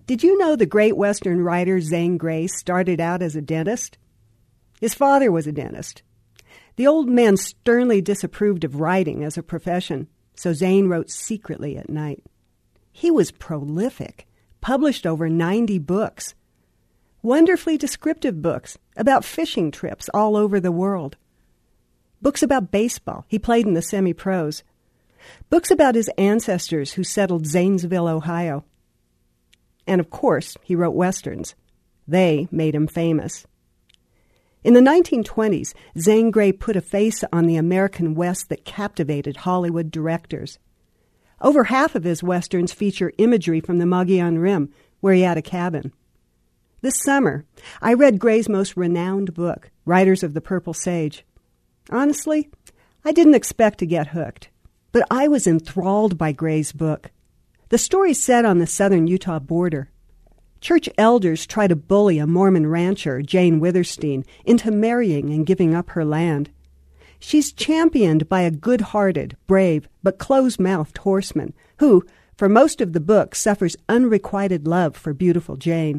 Did you know the great Western writer Zane Grey started out as a dentist? His father was a dentist. The old man sternly disapproved of writing as a profession, so Zane wrote secretly at night. He was prolific, published over 90 books. Wonderfully descriptive books about fishing trips all over the world. Books about baseball. He played in the semi-pros. Books about his ancestors who settled Zanesville, Ohio. And of course, he wrote Westerns. They made him famous. In the 1920s, Zane Grey put a face on the American West that captivated Hollywood directors. Over half of his Westerns feature imagery from the Mogollon Rim, where he had a cabin. This summer, I read Grey's most renowned book, Riders of the Purple Sage. Honestly, I didn't expect to get hooked, but I was enthralled by Grey's book. The story's set on the southern Utah border. Church elders try to bully a Mormon rancher, Jane Withersteen, into marrying and giving up her land. She's championed by a good-hearted, brave, but close-mouthed horseman who, for most of the book, suffers unrequited love for beautiful Jane.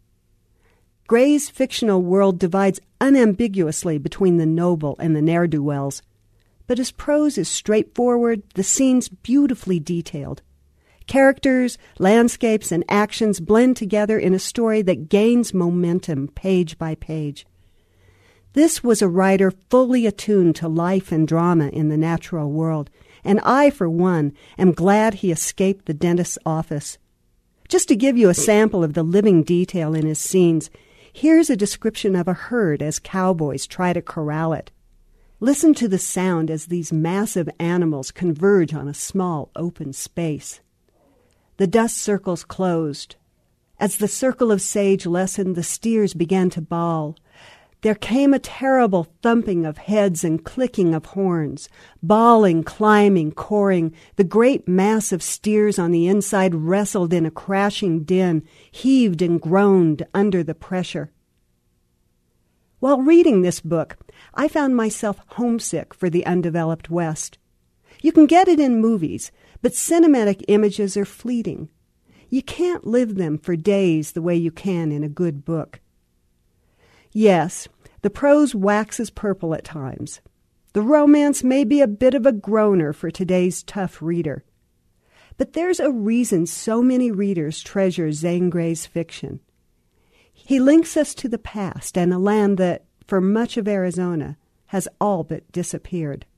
Grey's fictional world divides unambiguously between the noble and the ne'er-do-wells, but his prose is straightforward, the scenes beautifully detailed. Characters, landscapes, and actions blend together in a story that gains momentum page by page. This was a writer fully attuned to life and drama in the natural world, and I, for one, am glad he escaped the dentist's office. Just to give you a sample of the living detail in his scenes, here's a description of a herd as cowboys try to corral it. Listen to the sound as these massive animals converge on a small open space. The dust circles closed. As the circle of sage lessened, the steers began to bawl. There came a terrible thumping of heads and clicking of horns. Bawling, climbing, coring, the great mass of steers on the inside wrestled in a crashing din, heaved and groaned under the pressure. While reading this book, I found myself homesick for the undeveloped West. You can get it in movies, but cinematic images are fleeting. You can't live them for days the way you can in a good book. Yes, the prose waxes purple at times. The romance may be a bit of a groaner for today's tough reader. But there's a reason so many readers treasure Zane Grey's fiction. He links us to the past and a land that, for much of Arizona, has all but disappeared.